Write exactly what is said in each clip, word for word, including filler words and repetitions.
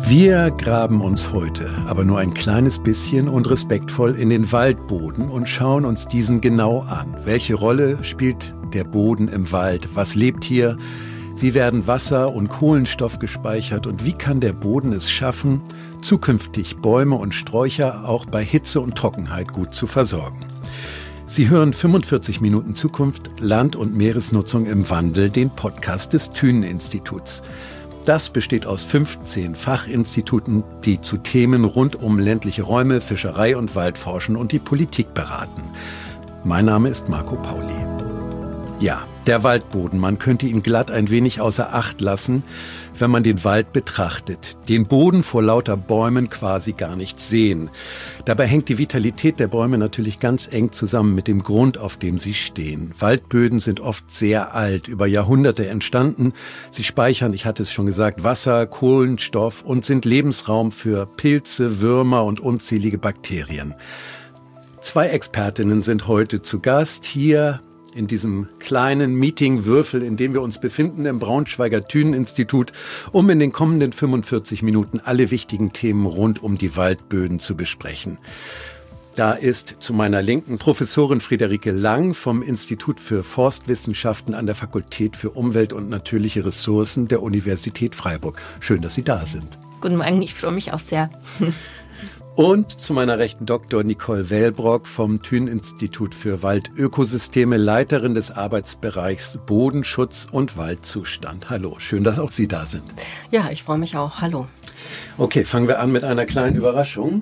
Wir graben uns heute aber nur ein kleines bisschen und respektvoll in den Waldboden und schauen uns diesen genau an. Welche Rolle spielt der Boden im Wald? Was lebt hier? Wie werden Wasser und Kohlenstoff gespeichert? Und wie kann der Boden es schaffen, zukünftig Bäume und Sträucher auch bei Hitze und Trockenheit gut zu versorgen? Sie hören fünfundvierzig Minuten Zukunft, Land- und Meeresnutzung im Wandel, den Podcast des Thünen-Instituts. Das besteht aus fünfzehn Fachinstituten, die zu Themen rund um ländliche Räume, Fischerei und Wald forschen und die Politik beraten. Mein Name ist Marco Pauli. Ja, der Waldboden, man könnte ihn glatt ein wenig außer Acht lassen, wenn man den Wald betrachtet. Den Boden vor lauter Bäumen quasi gar nicht sehen. Dabei hängt die Vitalität der Bäume natürlich ganz eng zusammen mit dem Grund, auf dem sie stehen. Waldböden sind oft sehr alt, über Jahrhunderte entstanden. Sie speichern, ich hatte es schon gesagt, Wasser, Kohlenstoff und sind Lebensraum für Pilze, Würmer und unzählige Bakterien. Zwei Expertinnen sind heute zu Gast hier in diesem kleinen Meetingwürfel, in dem wir uns befinden, im Braunschweiger Thünen-Institut, um in den kommenden fünfundvierzig Minuten alle wichtigen Themen rund um die Waldböden zu besprechen. Da ist zu meiner Linken Professorin Friederike Lang vom Institut für Forstwissenschaften an der Fakultät für Umwelt und natürliche Ressourcen der Universität Freiburg. Schön, dass Sie da sind. Guten Morgen, ich freue mich auch sehr. Und zu meiner Rechten Doktor Nicole Wellbrock vom Thünen-Institut für Waldökosysteme, Leiterin des Arbeitsbereichs Bodenschutz und Waldzustand. Hallo, schön, dass auch Sie da sind. Ja, ich freue mich auch. Hallo. Okay, fangen wir an mit einer kleinen Überraschung.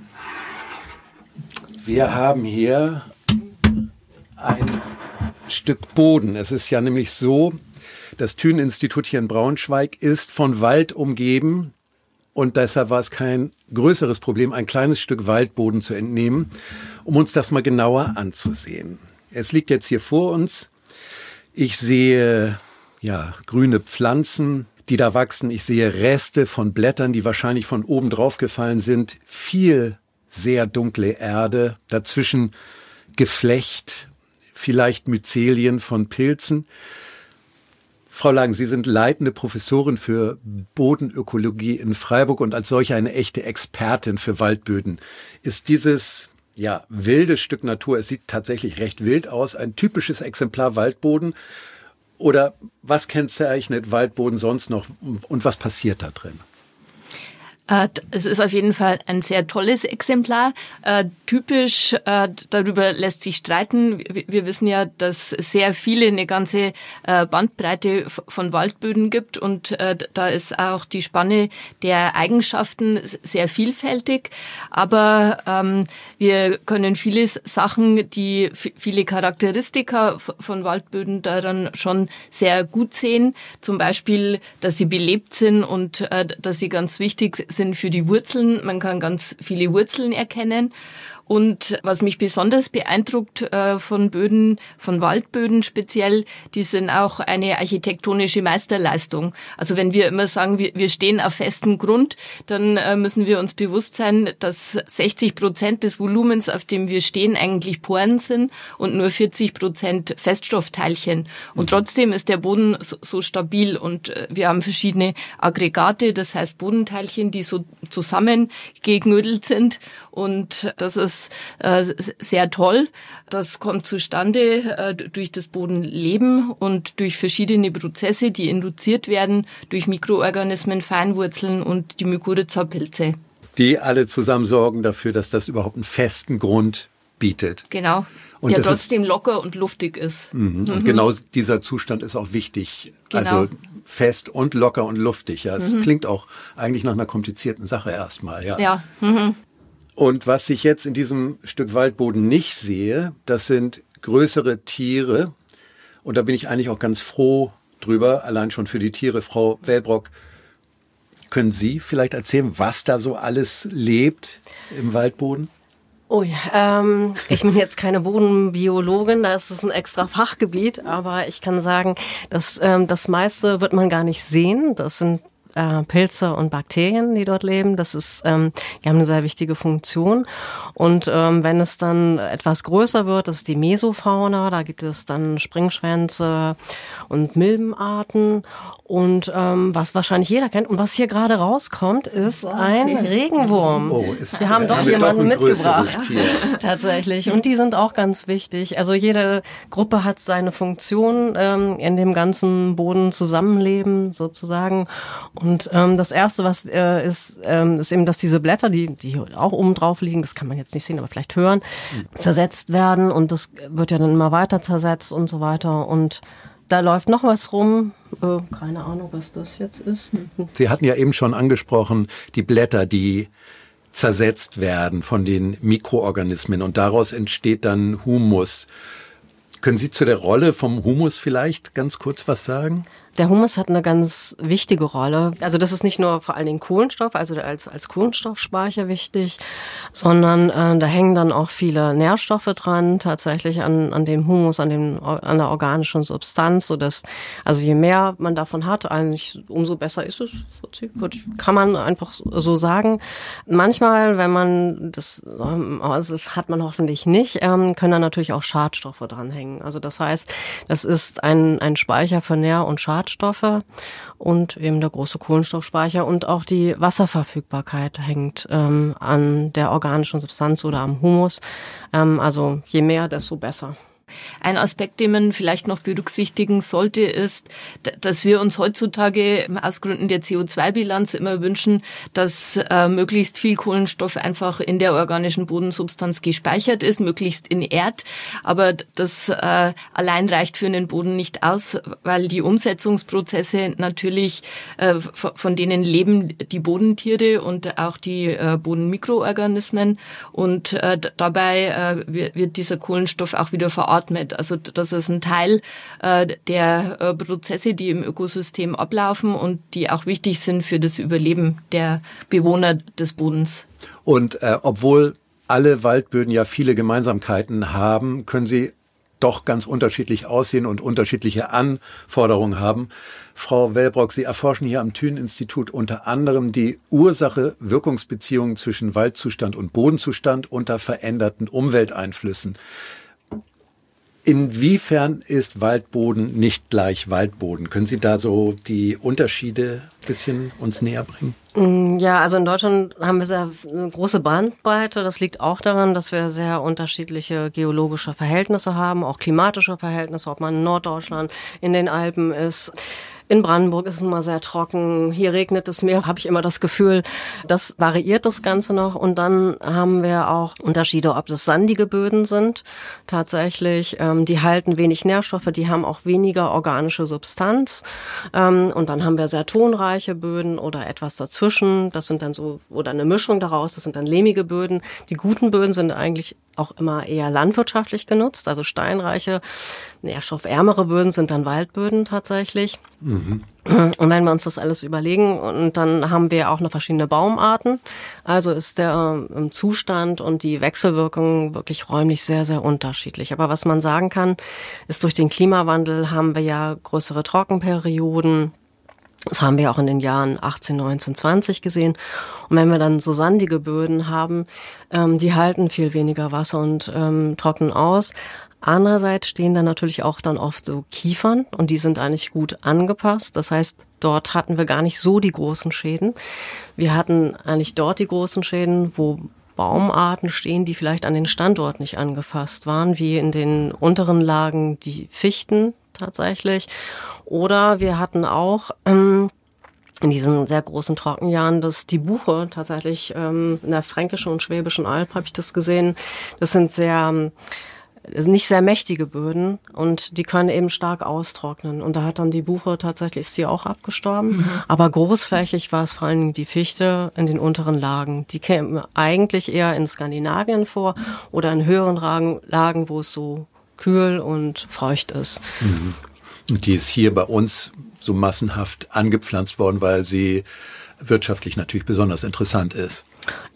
Wir haben hier ein Stück Boden. Es ist ja nämlich so, das Thünen-Institut hier in Braunschweig ist von Wald umgeben. Und deshalb war es kein größeres Problem, ein kleines Stück Waldboden zu entnehmen, um uns das mal genauer anzusehen. Es liegt jetzt hier vor uns. Ich sehe ja grüne Pflanzen, die da wachsen. Ich sehe Reste von Blättern, die wahrscheinlich von oben drauf gefallen sind. Viel sehr dunkle Erde, dazwischen Geflecht, vielleicht Myzelien von Pilzen. Frau Lang, Sie sind leitende Professorin für Bodenökologie in Freiburg und als solche eine echte Expertin für Waldböden. Ist dieses ja wilde Stück Natur, es sieht tatsächlich recht wild aus, ein typisches Exemplar Waldboden? Oder was kennzeichnet Waldboden sonst noch und was passiert da drin? Es ist auf jeden Fall ein sehr tolles Exemplar. Äh, typisch, äh, darüber lässt sich streiten. Wir wissen ja, dass es sehr viele, eine ganze äh, Bandbreite von Waldböden gibt und äh, da ist auch die Spanne der Eigenschaften sehr vielfältig. Aber ähm, wir können viele Sachen, die f- viele Charakteristika f- von Waldböden daran schon sehr gut sehen. Zum Beispiel, dass sie belebt sind und äh, dass sie ganz wichtig sind. sind für die Wurzeln. Man kann ganz viele Wurzeln erkennen. Und was mich besonders beeindruckt äh, von Böden, von Waldböden speziell, die sind auch eine architektonische Meisterleistung. Also wenn wir immer sagen, wir, wir stehen auf festem Grund, dann äh, müssen wir uns bewusst sein, dass sechzig Prozent des Volumens, auf dem wir stehen, eigentlich Poren sind und nur vierzig Prozent Feststoffteilchen. Und trotzdem ist der Boden so, so stabil und äh, wir haben verschiedene Aggregate, das heißt Bodenteilchen, die so zusammengeknödelt sind und das ist äh, sehr toll. Das kommt zustande äh, durch das Bodenleben und durch verschiedene Prozesse, die induziert werden durch Mikroorganismen, Feinwurzeln und die Mykorrhiza-Pilze. Die alle zusammen sorgen dafür, dass das überhaupt einen festen Grund bietet. Genau, und der trotzdem ist, locker und luftig ist. Mhm. Und mhm. genau dieser Zustand ist auch wichtig. Genau. Also fest und locker und luftig. Ja, es mhm. klingt auch eigentlich nach einer komplizierten Sache erstmal. Ja. Ja. Mhm. Und was ich jetzt in diesem Stück Waldboden nicht sehe, das sind größere Tiere. Und da bin ich eigentlich auch ganz froh drüber, allein schon für die Tiere. Frau Wellbrock, können Sie vielleicht erzählen, was da so alles lebt im Waldboden? Ui, ähm, ich bin jetzt keine Bodenbiologin, da ist es ein extra Fachgebiet, aber ich kann sagen, dass ähm, das meiste wird man gar nicht sehen. Das sind äh, Pilze und Bakterien, die dort leben. Das ist, ähm, die haben eine sehr wichtige Funktion. Und ähm, wenn es dann etwas größer wird, das ist die Mesofauna, da gibt es dann Springschwänze und Milbenarten. Und ähm, was wahrscheinlich jeder kennt und was hier gerade rauskommt, ist ein Regenwurm. Oh, ist, Wir haben doch haben jemanden doch mitgebracht. Tatsächlich. Und die sind auch ganz wichtig. Also jede Gruppe hat seine Funktion ähm, in dem ganzen Bodenzusammenleben sozusagen. Und ähm, das Erste, was äh, ist, ähm, ist eben, dass diese Blätter, die, die hier auch oben drauf liegen, das kann man jetzt nicht sehen, aber vielleicht hören, zersetzt werden. Und das wird ja dann immer weiter zersetzt und so weiter. Und da läuft noch was rum. Äh, keine Ahnung, was das jetzt ist. Sie hatten ja eben schon angesprochen, die Blätter, die zersetzt werden von den Mikroorganismen und daraus entsteht dann Humus. Können Sie zu der Rolle vom Humus vielleicht ganz kurz was sagen? Der Humus hat eine ganz wichtige Rolle. Also das ist nicht nur vor allen Dingen Kohlenstoff, also als als Kohlenstoffspeicher wichtig, sondern äh, da hängen dann auch viele Nährstoffe dran, tatsächlich an an dem Humus, an dem an der organischen Substanz, so dass also je mehr man davon hat, eigentlich umso besser ist es. Kann man einfach so sagen. Manchmal, wenn man das, also das hat man hoffentlich nicht, ähm, können da natürlich auch Schadstoffe dranhängen. Also das heißt, das ist ein ein Speicher für Nähr- und Schadstoffe. Schadstoffe und eben der große Kohlenstoffspeicher und auch die Wasserverfügbarkeit hängt ähm, an der organischen Substanz oder am Humus. Ähm, also je mehr, desto besser. Ein Aspekt, den man vielleicht noch berücksichtigen sollte, ist, dass wir uns heutzutage aus Gründen der C O zwei Bilanz immer wünschen, dass äh, möglichst viel Kohlenstoff einfach in der organischen Bodensubstanz gespeichert ist, möglichst inert. Aber das äh, allein reicht für einen Boden nicht aus, weil die Umsetzungsprozesse natürlich, äh, von denen leben die Bodentiere und auch die äh, Bodenmikroorganismen. Und äh, dabei äh, wird dieser Kohlenstoff auch wieder verarbeitet. Also das ist ein Teil äh, der äh, Prozesse, die im Ökosystem ablaufen und die auch wichtig sind für das Überleben der Bewohner des Bodens. Und äh, obwohl alle Waldböden ja viele Gemeinsamkeiten haben, können sie doch ganz unterschiedlich aussehen und unterschiedliche Anforderungen haben. Frau Wellbrock, Sie erforschen hier am Thünen-Institut unter anderem die Ursache-Wirkungsbeziehungen zwischen Waldzustand und Bodenzustand unter veränderten Umwelteinflüssen. Inwiefern ist Waldboden nicht gleich Waldboden? Können Sie da so die Unterschiede ein bisschen uns näher bringen? Ja, also in Deutschland haben wir sehr eine große Bandbreite. Das liegt auch daran, dass wir sehr unterschiedliche geologische Verhältnisse haben, auch klimatische Verhältnisse, ob man in Norddeutschland, in den Alpen ist. In Brandenburg ist es immer sehr trocken, hier regnet es mehr, habe ich immer das Gefühl. Das variiert das Ganze noch. Und dann haben wir auch Unterschiede, ob das sandige Böden sind tatsächlich. Ähm, die halten wenig Nährstoffe, die haben auch weniger organische Substanz. Ähm, und dann haben wir sehr tonreiche Böden oder etwas dazwischen. Das sind dann so, oder eine Mischung daraus, das sind dann lehmige Böden. Die guten Böden sind eigentlich auch immer eher landwirtschaftlich genutzt, also steinreiche, nährstoffärmere Böden sind dann Waldböden tatsächlich. Mhm. Und wenn wir uns das alles überlegen, und dann haben wir auch noch verschiedene Baumarten, also ist der äh, Zustand und die Wechselwirkung wirklich räumlich sehr, sehr unterschiedlich. Aber was man sagen kann, ist, durch den Klimawandel haben wir ja größere Trockenperioden. Das haben wir auch in den Jahren achtzehn, neunzehn, zwanzig gesehen. Und wenn wir dann so sandige Böden haben, ähm, die halten viel weniger Wasser und ähm, trocknen aus. Andererseits stehen da natürlich auch dann oft so Kiefern und die sind eigentlich gut angepasst. Das heißt, dort hatten wir gar nicht so die großen Schäden. Wir hatten eigentlich dort die großen Schäden, wo Baumarten stehen, die vielleicht an den Standort nicht angefasst waren, wie in den unteren Lagen die Fichten tatsächlich. Oder wir hatten auch ähm, in diesen sehr großen Trockenjahren, dass die Buche tatsächlich ähm, in der Fränkischen und Schwäbischen Alb habe ich das gesehen. Das sind sehr nicht sehr mächtige Böden und die können eben stark austrocknen. Und da hat dann die Buche tatsächlich, ist sie auch abgestorben. Mhm. Aber großflächig war es vor allem die Fichte in den unteren Lagen. Die kämen eigentlich eher in Skandinavien vor oder in höheren Lagen, Lagen, wo es so kühl und feucht ist. Mhm. Und die ist hier bei uns so massenhaft angepflanzt worden, weil sie wirtschaftlich natürlich besonders interessant ist. Ja,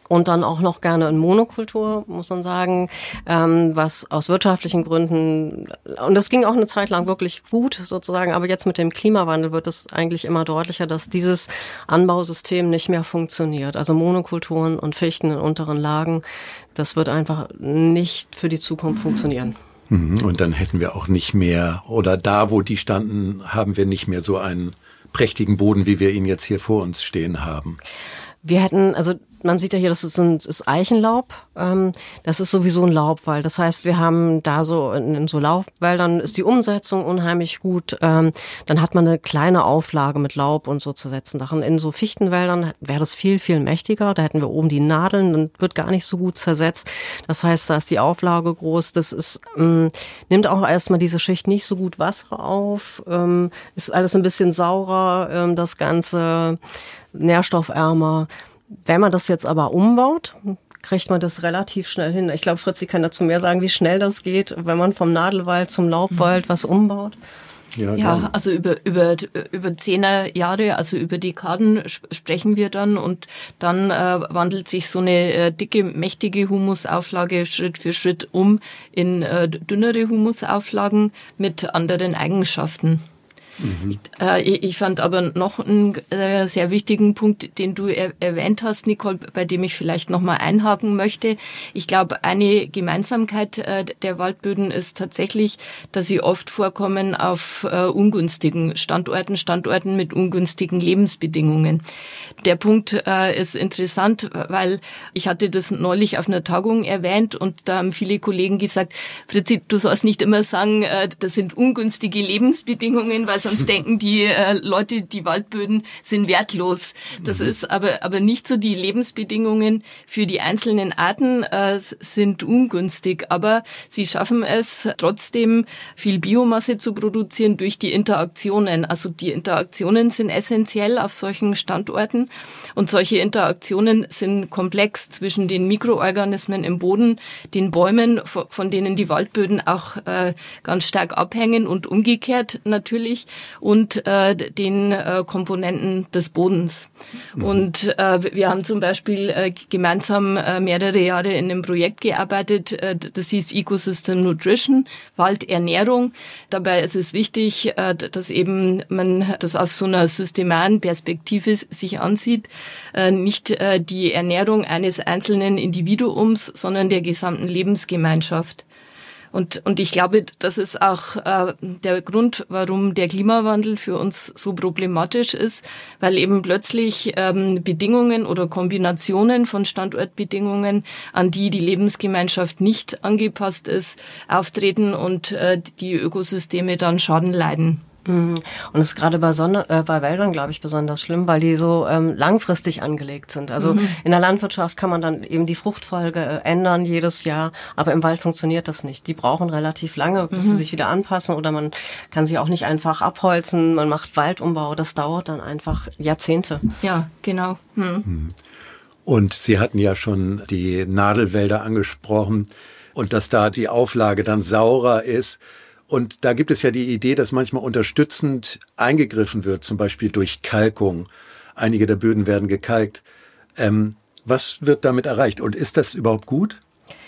Und dann auch noch gerne in Monokultur, muss man sagen, ähm, was aus wirtschaftlichen Gründen, und das ging auch eine Zeit lang wirklich gut sozusagen, aber jetzt mit dem Klimawandel wird es eigentlich immer deutlicher, dass dieses Anbausystem nicht mehr funktioniert. Also Monokulturen und Fichten in unteren Lagen, das wird einfach nicht für die Zukunft funktionieren. Und dann hätten wir auch nicht mehr, oder da, wo die standen, haben wir nicht mehr so einen prächtigen Boden, wie wir ihn jetzt hier vor uns stehen haben. Wir hätten, also man sieht ja hier, das ist, ein, ist Eichenlaub. Ähm, das ist sowieso ein Laubwald. Das heißt, wir haben da so in, in so Laubwäldern ist die Umsetzung unheimlich gut. Ähm, dann hat man eine kleine Auflage mit Laub und so zu setzen. Sachen in so Fichtenwäldern wäre das viel, viel mächtiger. Da hätten wir oben die Nadeln, dann wird gar nicht so gut zersetzt. Das heißt, da ist die Auflage groß. Das ist ähm, nimmt auch erstmal diese Schicht nicht so gut Wasser auf. Ähm, ist alles ein bisschen saurer, ähm, das Ganze nährstoffärmer. Wenn man das jetzt aber umbaut, kriegt man das relativ schnell hin. Ich glaube, Fritzi kann dazu mehr sagen, wie schnell das geht, wenn man vom Nadelwald zum Laubwald was umbaut. Ja, ja, also über, über, über zehner Jahre, also über Dekaden sprechen wir dann und dann äh, wandelt sich so eine äh, dicke, mächtige Humusauflage Schritt für Schritt um in äh, dünnere Humusauflagen mit anderen Eigenschaften. Mhm. Ich, äh, ich fand aber noch einen äh, sehr wichtigen Punkt, den du er- erwähnt hast, Nicole, bei dem ich vielleicht nochmal einhaken möchte. Ich glaube, eine Gemeinsamkeit äh, der Waldböden ist tatsächlich, dass sie oft vorkommen auf äh, ungünstigen Standorten, Standorten mit ungünstigen Lebensbedingungen. Der Punkt äh, ist interessant, weil ich hatte das neulich auf einer Tagung erwähnt und da haben viele Kollegen gesagt, Fritzi, du sollst nicht immer sagen, äh, das sind ungünstige Lebensbedingungen, weil sonst denken die äh, Leute, die Waldböden sind wertlos. Das mhm. ist aber aber nicht so. Die Lebensbedingungen für die einzelnen Arten äh, sind ungünstig, aber sie schaffen es trotzdem, viel Biomasse zu produzieren durch die Interaktionen. Also die Interaktionen sind essentiell auf solchen Standorten und solche Interaktionen sind komplex zwischen den Mikroorganismen im Boden, den Bäumen, von denen die Waldböden auch äh, ganz stark abhängen und umgekehrt natürlich, und äh, den äh, Komponenten des Bodens. Mhm. Und äh, wir haben zum Beispiel äh, gemeinsam äh, mehrere Jahre in einem Projekt gearbeitet, äh, das hieß Ecosystem Nutrition, Waldernährung. Dabei ist es wichtig, äh, dass eben man das auf so einer systemaren Perspektive sich ansieht, äh, nicht äh, die Ernährung eines einzelnen Individuums, sondern der gesamten Lebensgemeinschaft. Und, und ich glaube, das ist auch äh, der Grund, warum der Klimawandel für uns so problematisch ist, weil eben plötzlich ähm, Bedingungen oder Kombinationen von Standortbedingungen, an die die Lebensgemeinschaft nicht angepasst ist, auftreten und äh, die Ökosysteme dann Schaden leiden. Und das ist gerade bei, Sonne, äh, bei Wäldern, glaube ich, besonders schlimm, weil die so ähm, langfristig angelegt sind. Also mhm. in der Landwirtschaft kann man dann eben die Fruchtfolge äh, ändern jedes Jahr, aber im Wald funktioniert das nicht. Die brauchen relativ lange, bis mhm. sie sich wieder anpassen, oder man kann sie auch nicht einfach abholzen. Man macht Waldumbau, das dauert dann einfach Jahrzehnte. Ja, genau. Mhm. Und Sie hatten ja schon die Nadelwälder angesprochen und dass da die Auflage dann saurer ist. Und da gibt es ja die Idee, dass manchmal unterstützend eingegriffen wird, zum Beispiel durch Kalkung. Einige der Böden werden gekalkt. Ähm, was wird damit erreicht? Und ist das überhaupt gut?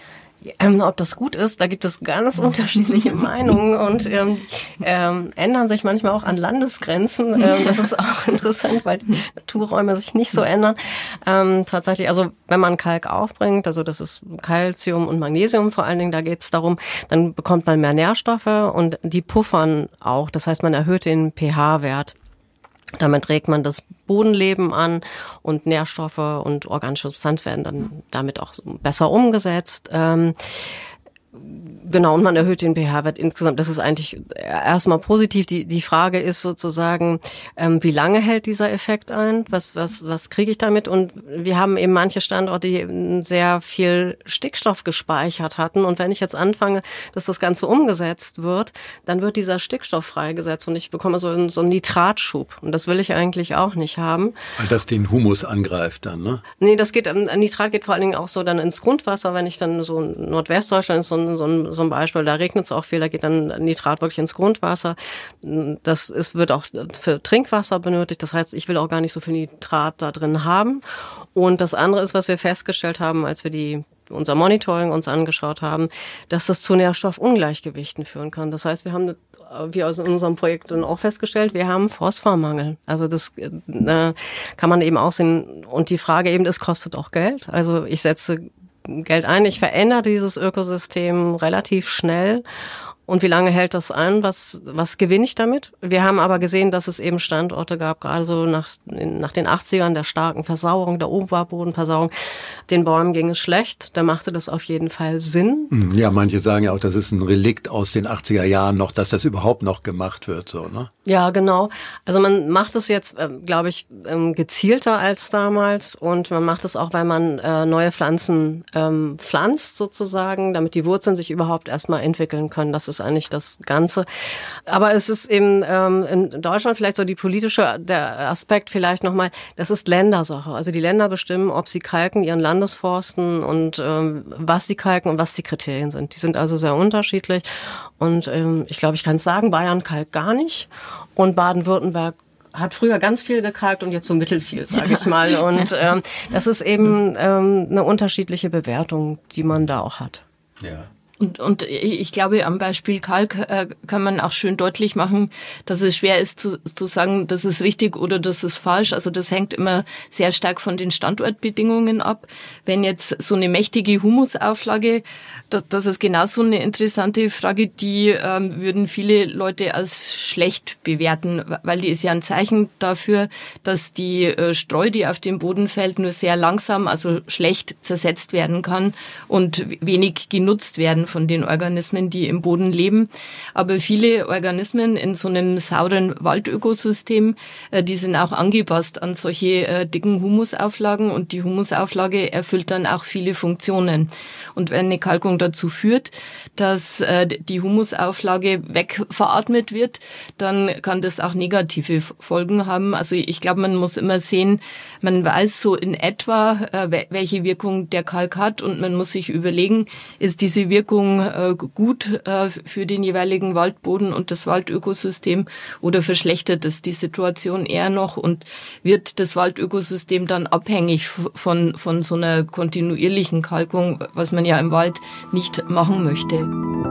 Ähm, ob das gut ist, da gibt es ganz unterschiedliche Meinungen und ähm, ähm, ändern sich manchmal auch an Landesgrenzen. Ähm, das ist auch interessant, weil die Naturräume sich nicht so ändern. Ähm, tatsächlich, also wenn man Kalk aufbringt, also das ist Calcium und Magnesium vor allen Dingen, da geht es darum, dann bekommt man mehr Nährstoffe und die puffern auch. Das heißt, man erhöht den pH-Wert. Damit regt man das Bodenleben an und Nährstoffe und organische Substanz werden dann damit auch besser umgesetzt. Ähm, Genau, und man erhöht den pH-Wert insgesamt. Das ist eigentlich erstmal positiv. Die die Frage ist sozusagen, ähm, wie lange hält dieser Effekt ein? Was was was kriege ich damit? Und wir haben eben manche Standorte, die sehr viel Stickstoff gespeichert hatten. Und wenn ich jetzt anfange, dass das Ganze umgesetzt wird, dann wird dieser Stickstoff freigesetzt und ich bekomme so einen, so einen Nitratschub. Und das will ich eigentlich auch nicht haben. Weil das den Humus angreift dann, ne? Nee, das geht, Nitrat geht vor allen Dingen auch so dann ins Grundwasser. Wenn ich dann so in Nordwestdeutschland ist so ein so ein, so ein Beispiel, da regnet es auch viel, da geht dann Nitrat wirklich ins Grundwasser. Das ist, wird auch für Trinkwasser benötigt, das heißt, ich will auch gar nicht so viel Nitrat da drin haben. Und das andere ist, was wir festgestellt haben, als wir die unser Monitoring uns angeschaut haben, dass das zu Nährstoffungleichgewichten führen kann. Das heißt, wir haben, wie aus unserem Projekt dann auch festgestellt, wir haben Phosphormangel. Also das äh, kann man eben auch sehen. Und die Frage eben, es kostet auch Geld. Also ich setze Geld ein, ich verändere dieses Ökosystem relativ schnell. Und wie lange hält das an? Was, was gewinne ich damit? Wir haben aber gesehen, dass es eben Standorte gab, gerade so nach, nach den achtzigern, der starken Versauerung, der Oberbodenversauerung. Den Bäumen ging es schlecht. Da machte das auf jeden Fall Sinn. Ja, manche sagen ja auch, das ist ein Relikt aus den achtziger Jahren noch, dass das überhaupt noch gemacht wird, so, ne? Ja, genau. Also man macht es jetzt, äh, glaube ich, ähm, gezielter als damals und man macht es auch, weil man äh, neue Pflanzen ähm, pflanzt sozusagen, damit die Wurzeln sich überhaupt erstmal entwickeln können. Das ist eigentlich das Ganze. Aber es ist eben ähm, in Deutschland vielleicht so die politische, der Aspekt vielleicht nochmal, das ist Ländersache. Also die Länder bestimmen, ob sie kalken, ihren Landesforsten und ähm, was sie kalken und was die Kriterien sind. Die sind also sehr unterschiedlich und ähm, ich glaube, ich kann es sagen, Bayern kalkt gar nicht. Und Baden-Württemberg hat früher ganz viel gekalkt und jetzt so mittelfiel, sage ich mal. Und ähm, das ist eben ähm, eine unterschiedliche Bewertung, die man da auch hat. Ja. Und, und ich glaube, am Beispiel Kalk äh, kann man auch schön deutlich machen, dass es schwer ist zu, zu sagen, das ist richtig oder das ist falsch. Also das hängt immer sehr stark von den Standortbedingungen ab. Wenn jetzt so eine mächtige Humusauflage, das, das ist genauso eine interessante Frage, die ähm, würden viele Leute als schlecht bewerten, weil die ist ja ein Zeichen dafür, dass die äh, Streu, die auf dem Boden fällt, nur sehr langsam, also schlecht zersetzt werden kann und wenig genutzt werden von den Organismen, die im Boden leben. Aber viele Organismen in so einem sauren Waldökosystem, äh, die sind auch angepasst an solche äh, dicken Humusauflagen und die Humusauflage erfüllt dann auch viele Funktionen. Und wenn eine Kalkung dazu führt, dass äh, die Humusauflage wegveratmet wird, dann kann das auch negative Folgen haben. Also ich glaube, man muss immer sehen, man weiß so in etwa, äh, welche Wirkung der Kalk hat und man muss sich überlegen, ist diese Wirkung gut für den jeweiligen Waldboden und das Waldökosystem oder verschlechtert es die Situation eher noch und wird das Waldökosystem dann abhängig von, von so einer kontinuierlichen Kalkung, was man ja im Wald nicht machen möchte.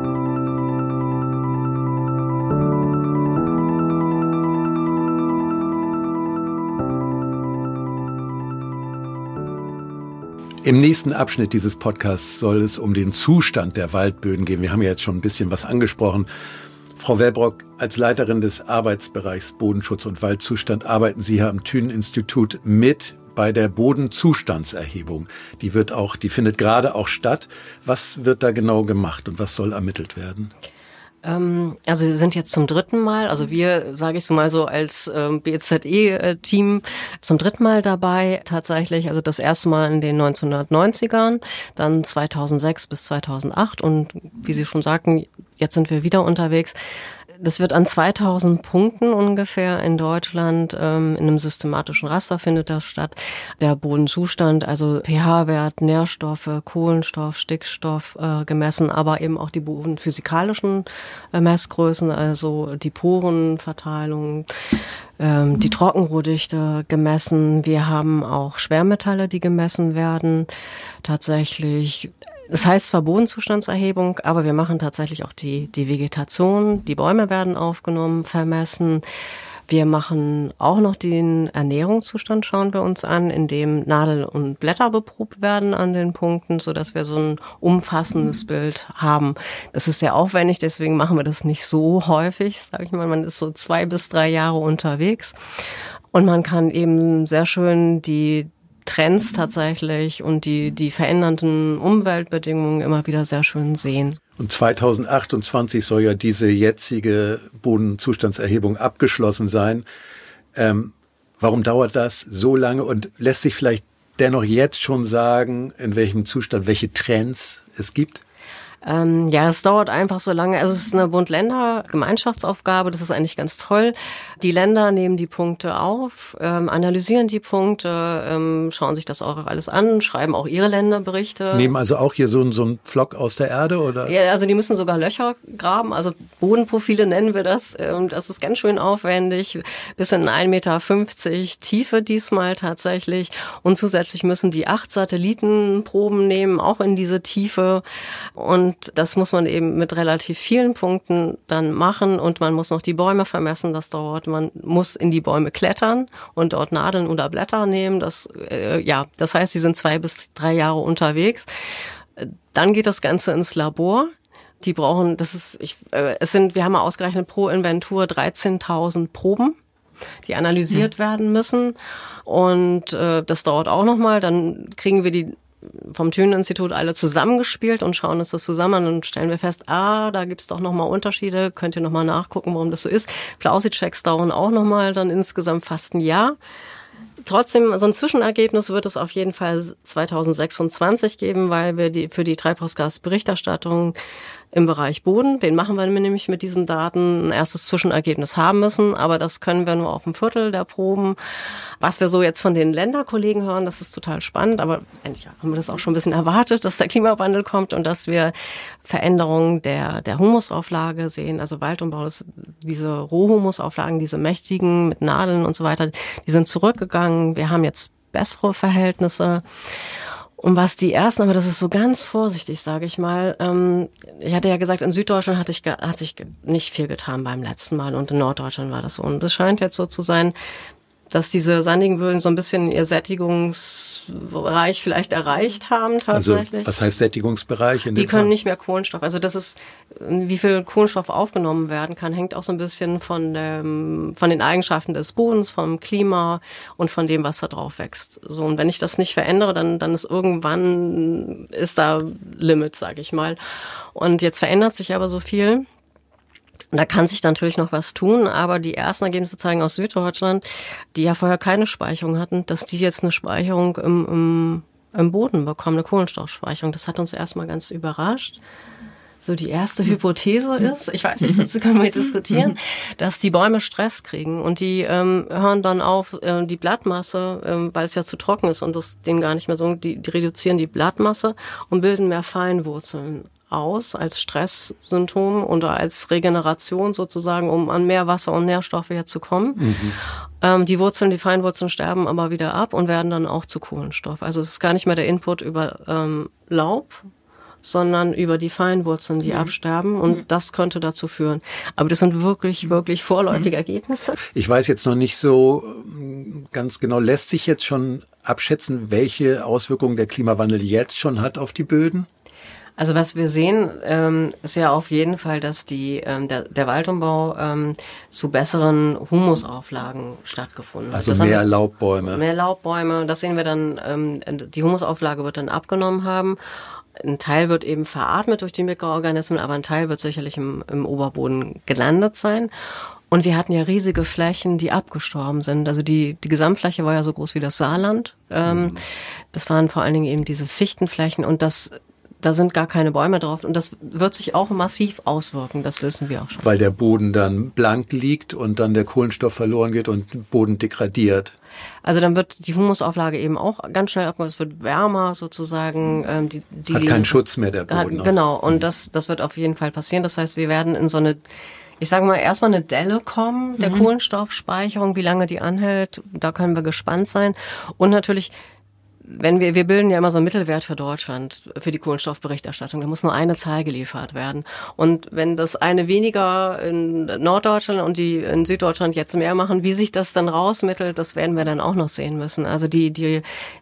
Im nächsten Abschnitt dieses Podcasts soll es um den Zustand der Waldböden gehen. Wir haben ja jetzt schon ein bisschen was angesprochen. Frau Wellbrock, als Leiterin des Arbeitsbereichs Bodenschutz und Waldzustand arbeiten Sie hier am Thünen-Institut mit bei der Bodenzustandserhebung. Die wird auch, die findet gerade auch statt. Was wird da genau gemacht und was soll ermittelt werden? Also wir sind jetzt zum dritten Mal, also wir, sage ich so mal so als ähm, B Z E-Team, zum dritten Mal dabei tatsächlich. Also das erste Mal in den neunzehnhundertneunzigern, dann zweitausendsechs bis zweitausendacht und wie Sie schon sagten, jetzt sind wir wieder unterwegs. Das wird an zweitausend Punkten ungefähr in Deutschland, ähm, in einem systematischen Raster findet das statt. Der Bodenzustand, also pH-Wert, Nährstoffe, Kohlenstoff, Stickstoff äh, gemessen, aber eben auch die bodenphysikalischen äh, Messgrößen, also die Porenverteilung, ähm, die Trockenrohdichte gemessen. Wir haben auch Schwermetalle, die gemessen werden. Tatsächlich. Es heißt zwar Bodenzustandserhebung, aber wir machen tatsächlich auch die, die Vegetation. Die Bäume werden aufgenommen, vermessen. Wir machen auch noch den Ernährungszustand, schauen wir uns an, in dem Nadel und Blätter beprobt werden an den Punkten, so dass wir so ein umfassendes Bild haben. Das ist sehr aufwendig, deswegen machen wir das nicht so häufig, sage ich mal. Man ist so zwei bis drei Jahre unterwegs und man kann eben sehr schön die Trends tatsächlich und die, die verändernden Umweltbedingungen immer wieder sehr schön sehen. Und zweitausendachtundzwanzig soll ja diese jetzige Bodenzustandserhebung abgeschlossen sein. Ähm, warum dauert das so lange und lässt sich vielleicht dennoch jetzt schon sagen, in welchem Zustand, welche Trends es gibt? Ähm, ja, es dauert einfach so lange. Also es ist eine Bund-Länder-Gemeinschaftsaufgabe. Das ist eigentlich ganz toll. Die Länder nehmen die Punkte auf, ähm, analysieren die Punkte, ähm, schauen sich das auch alles an, schreiben auch ihre Länderberichte. Nehmen also auch hier so, ein, so einen Pflock aus der Erde, oder? Ja, also die müssen sogar Löcher graben, also Bodenprofile nennen wir das. Das ist ganz schön aufwendig, bis in ein Meter fünfzig Tiefe diesmal tatsächlich. Und zusätzlich müssen die acht Satellitenproben nehmen, auch in diese Tiefe. Und das muss man eben mit relativ vielen Punkten dann machen. Und man muss noch die Bäume vermessen, das dauert. Man muss in die Bäume klettern und dort Nadeln oder Blätter nehmen. Das, äh, ja, das heißt, sie sind zwei bis drei Jahre unterwegs. Dann geht das Ganze ins Labor. Die brauchen, das ist, ich, äh, es sind, wir haben mal ausgerechnet pro Inventur dreizehntausend Proben, die analysiert mhm. werden müssen. Und äh, das dauert auch nochmal. Dann kriegen wir die vom Thünen-Institut alle zusammengespielt und schauen uns das zusammen und stellen wir fest, ah, da gibt's doch nochmal Unterschiede. Könnt ihr nochmal nachgucken, warum das so ist. Plausi-Checks dauern auch nochmal dann insgesamt fast ein Jahr. Trotzdem, so ein Zwischenergebnis wird es auf jeden Fall zweitausendsechsundzwanzig geben, weil wir die für die Treibhausgasberichterstattung im Bereich Boden, den machen wir nämlich mit diesen Daten, ein erstes Zwischenergebnis haben müssen, aber das können wir nur auf ein Viertel der Proben. Was wir so jetzt von den Länderkollegen hören, das ist total spannend, aber eigentlich haben wir das auch schon ein bisschen erwartet, dass der Klimawandel kommt und dass wir Veränderungen der der Humusauflage sehen, also Waldumbau, das, diese Rohhumusauflagen, diese mächtigen mit Nadeln und so weiter, die sind zurückgegangen, wir haben jetzt bessere Verhältnisse. Und was die ersten, aber das ist so ganz vorsichtig, sage ich mal. Ähm, ich hatte ja gesagt, in Süddeutschland hatte ich, hat sich nicht viel getan beim letzten Mal und in Norddeutschland war das so. Und es scheint jetzt so zu sein, dass diese sandigen Böden so ein bisschen ihr Sättigungsbereich vielleicht erreicht haben tatsächlich. Also was heißt Sättigungsbereich? In die dem können Fall? nicht mehr Kohlenstoff. Also das ist, wie viel Kohlenstoff aufgenommen werden kann, hängt auch so ein bisschen von dem, von den Eigenschaften des Bodens, vom Klima und von dem, was da drauf wächst. So, und wenn ich das nicht verändere, dann dann ist irgendwann ist da Limit, sag ich mal. Und jetzt verändert sich aber so viel. Da kann sich natürlich noch was tun, aber die ersten Ergebnisse zeigen aus Süddeutschland, die ja vorher keine Speicherung hatten, dass die jetzt eine Speicherung im, im, im Boden bekommen, eine Kohlenstoffspeicherung. Das hat uns erstmal ganz überrascht. So die erste Hypothese ist, ich weiß nicht, dazu können wir diskutieren, dass die Bäume Stress kriegen und die ähm, hören dann auf, äh, die Blattmasse, ähm, weil es ja zu trocken ist und das denen gar nicht mehr so, die, die reduzieren die Blattmasse und bilden mehr Feinwurzeln aus als Stresssymptom oder als Regeneration sozusagen, um an mehr Wasser und Nährstoffe jetzt zu kommen. Mhm. Ähm, die Wurzeln, die Feinwurzeln sterben aber wieder ab und werden dann auch zu Kohlenstoff. Also es ist gar nicht mehr der Input über ähm, Laub, sondern über die Feinwurzeln, die mhm. absterben. Und mhm. das könnte dazu führen. Aber das sind wirklich, wirklich vorläufige mhm. Ergebnisse. Ich weiß jetzt noch nicht so ganz genau, lässt sich jetzt schon abschätzen, welche Auswirkungen der Klimawandel jetzt schon hat auf die Böden? Also was wir sehen, ähm, ist ja auf jeden Fall, dass die ähm, der, der Waldumbau ähm, zu besseren Humusauflagen stattgefunden hat. Also das mehr wir, Laubbäume. Mehr Laubbäume, das sehen wir dann, ähm, die Humusauflage wird dann abgenommen haben. Ein Teil wird eben veratmet durch die Mikroorganismen, aber ein Teil wird sicherlich im, im Oberboden gelandet sein. Und wir hatten ja riesige Flächen, die abgestorben sind. Also die, die Gesamtfläche war ja so groß wie das Saarland. Ähm, mhm. Das waren vor allen Dingen eben diese Fichtenflächen und das da sind gar keine Bäume drauf und das wird sich auch massiv auswirken, das wissen wir auch schon. Weil der Boden dann blank liegt und dann der Kohlenstoff verloren geht und Boden degradiert. Also dann wird die Humusauflage eben auch ganz schnell abgebaut, es wird wärmer sozusagen. Ähm, die, die Hat keinen Schutz mehr der Boden. Hat, genau, und das, das wird auf jeden Fall passieren. Das heißt, wir werden in so eine, ich sage mal, erstmal eine Delle kommen, der mhm. Kohlenstoffspeicherung, wie lange die anhält, da können wir gespannt sein. Und natürlich, wenn wir, wir bilden ja immer so einen Mittelwert für Deutschland, für die Kohlenstoffberichterstattung. Da muss nur eine Zahl geliefert werden. Und wenn das eine weniger in Norddeutschland und die in Süddeutschland jetzt mehr machen, wie sich das dann rausmittelt, das werden wir dann auch noch sehen müssen. Also die, die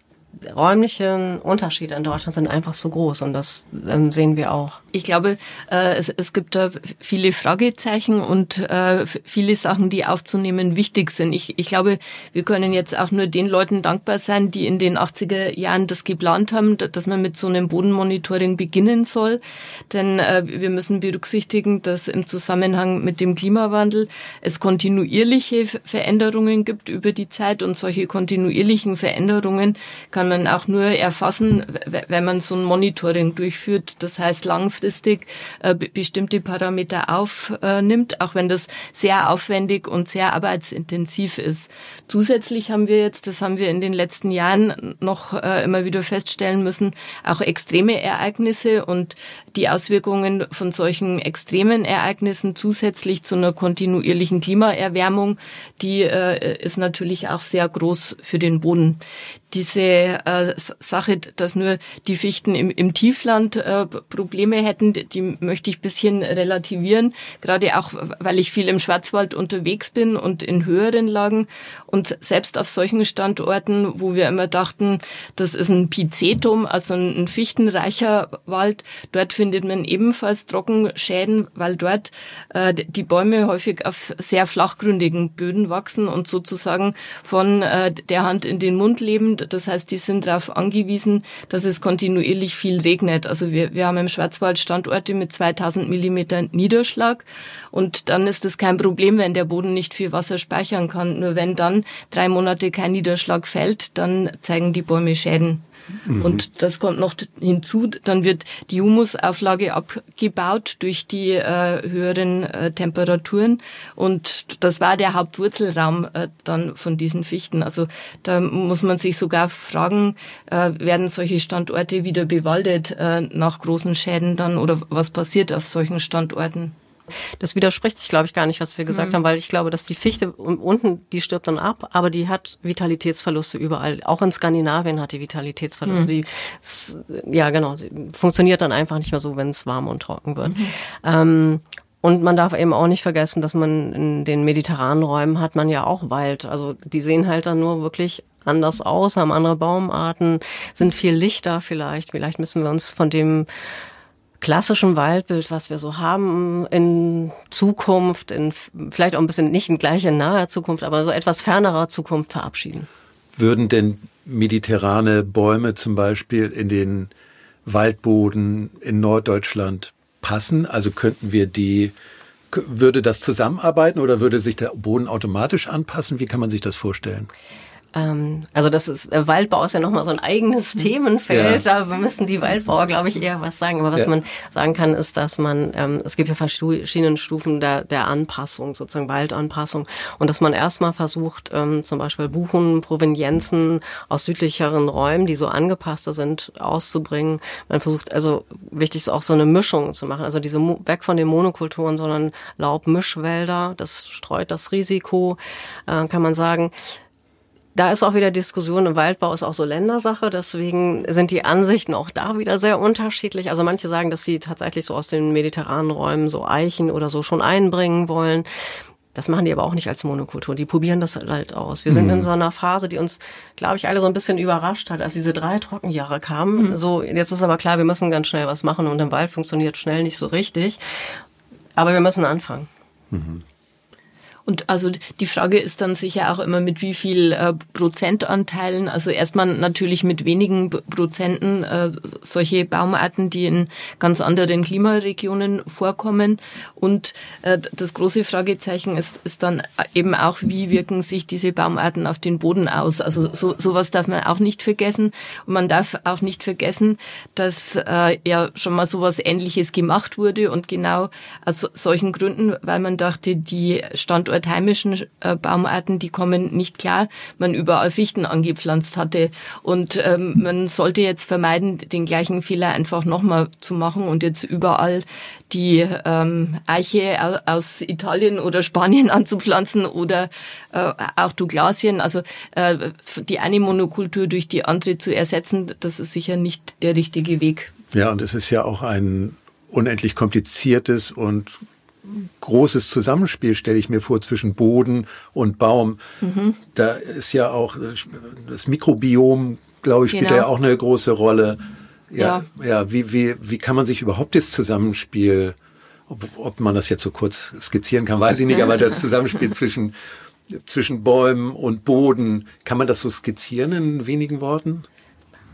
räumlichen Unterschiede in Deutschland sind einfach so groß und das ähm, sehen wir auch. Ich glaube, äh, es, es gibt da viele Fragezeichen und äh, viele Sachen, die aufzunehmen wichtig sind. Ich, ich glaube, wir können jetzt auch nur den Leuten dankbar sein, die in den achtziger Jahren das geplant haben, dass man mit so einem Bodenmonitoring beginnen soll. Denn äh, wir müssen berücksichtigen, dass im Zusammenhang mit dem Klimawandel es kontinuierliche Veränderungen gibt über die Zeit und solche kontinuierlichen Veränderungen kann kann man auch nur erfassen, wenn man so ein Monitoring durchführt. Das heißt, langfristig äh, bestimmte Parameter aufnimmt, auch wenn das sehr aufwendig und sehr arbeitsintensiv ist. Zusätzlich haben wir jetzt, das haben wir in den letzten Jahren noch äh, immer wieder feststellen müssen, auch extreme Ereignisse und die Auswirkungen von solchen extremen Ereignissen zusätzlich zu einer kontinuierlichen Klimaerwärmung, die äh, ist natürlich auch sehr groß für den Boden. Diese äh, Sache, dass nur die Fichten im, im Tiefland äh, Probleme hätten, die möchte ich ein bisschen relativieren, gerade auch, weil ich viel im Schwarzwald unterwegs bin und in höheren Lagen. Und selbst auf solchen Standorten, wo wir immer dachten, das ist ein Picetum, also ein, ein fichtenreicher Wald, dort findet man ebenfalls Trockenschäden, weil dort äh, die Bäume häufig auf sehr flachgründigen Böden wachsen und sozusagen von äh, der Hand in den Mund leben. Das heißt, die sind darauf angewiesen, dass es kontinuierlich viel regnet. Also wir, wir haben im Schwarzwald Standorte mit zweitausend Millimeter Niederschlag und dann ist es kein Problem, wenn der Boden nicht viel Wasser speichern kann. Nur wenn dann drei Monate kein Niederschlag fällt, dann zeigen die Bäume Schäden. Mhm. Und das kommt noch hinzu, dann wird die Humusauflage abgebaut durch die äh, höheren äh, Temperaturen und das war der Hauptwurzelraum äh, dann von diesen Fichten. Also da muss man sich sogar fragen, äh, werden solche Standorte wieder bewaldet äh, nach großen Schäden dann oder was passiert auf solchen Standorten? Das widerspricht sich, glaube ich, gar nicht, was wir gesagt mhm. haben, weil ich glaube, dass die Fichte unten, die stirbt dann ab, aber die hat Vitalitätsverluste überall. Auch in Skandinavien hat die Vitalitätsverluste. Mhm. Die, ja, genau, sie funktioniert dann einfach nicht mehr so, wenn es warm und trocken wird. Mhm. Ähm, Und man darf eben auch nicht vergessen, dass man in den mediterranen Räumen hat man ja auch Wald. Also die sehen halt dann nur wirklich anders aus, haben andere Baumarten, sind viel lichter vielleicht. Vielleicht müssen wir uns von dem klassischen Waldbild, was wir so haben, in Zukunft, in vielleicht auch ein bisschen, nicht in gleich in naher Zukunft, aber so etwas fernerer Zukunft verabschieden. Würden denn mediterrane Bäume zum Beispiel in den Waldboden in Norddeutschland passen? Also könnten wir die, würde das zusammenarbeiten oder würde sich der Boden automatisch anpassen? Wie kann man sich das vorstellen? Also das ist, der Waldbau ist ja nochmal so ein eigenes Themenfeld, ja. Da müssen die Waldbauer, glaube ich, eher was sagen. Aber was ja. man sagen kann, ist, dass man, ähm, es gibt ja verschiedene Stufen der, der Anpassung, sozusagen Waldanpassung. Und dass man erstmal versucht, ähm, zum Beispiel Buchen, Provenienzen aus südlicheren Räumen, die so angepasster sind, auszubringen. Man versucht, also wichtig ist auch so eine Mischung zu machen. Also diese weg von den Monokulturen, sondern Laubmischwälder, das streut das Risiko, äh, kann man sagen. Da ist auch wieder Diskussion, im Waldbau ist auch so Ländersache, deswegen sind die Ansichten auch da wieder sehr unterschiedlich. Also manche sagen, dass sie tatsächlich so aus den mediterranen Räumen so Eichen oder so schon einbringen wollen. Das machen die aber auch nicht als Monokultur, die probieren das halt aus. Wir sind mhm. in so einer Phase, die uns, glaube ich, alle so ein bisschen überrascht hat, als diese drei Trockenjahre kamen. Mhm. So, jetzt ist aber klar, wir müssen ganz schnell was machen und im Wald funktioniert schnell nicht so richtig. Aber wir müssen anfangen. Mhm. Und also die Frage ist dann sicher auch immer, mit wie viel äh, Prozentanteilen, also erstmal natürlich mit wenigen Prozenten äh, solche Baumarten, die in ganz anderen Klimaregionen vorkommen. Und äh, das große Fragezeichen ist, ist dann eben auch, wie wirken sich diese Baumarten auf den Boden aus? Also so sowas darf man auch nicht vergessen. Und man darf auch nicht vergessen, dass äh, ja schon mal sowas Ähnliches gemacht wurde und genau aus solchen Gründen, weil man dachte, die Standorte heimischen äh, Baumarten, die kommen nicht klar, man überall Fichten angepflanzt hatte. Und ähm, man sollte jetzt vermeiden, den gleichen Fehler einfach nochmal zu machen und jetzt überall die ähm, Eiche aus Italien oder Spanien anzupflanzen oder äh, auch Douglasien. Also äh, die eine Monokultur durch die andere zu ersetzen, das ist sicher nicht der richtige Weg. Ja, und es ist ja auch ein unendlich kompliziertes und großes Zusammenspiel, stelle ich mir vor, zwischen Boden und Baum. Mhm. Da ist ja auch das Mikrobiom, glaube ich, spielt genau. ja auch eine große Rolle. Ja, ja. ja wie, wie, wie kann man sich überhaupt das Zusammenspiel, ob, ob man das jetzt so kurz skizzieren kann, weiß ich nicht, aber das Zusammenspiel zwischen, zwischen Bäumen und Boden, kann man das so skizzieren in wenigen Worten?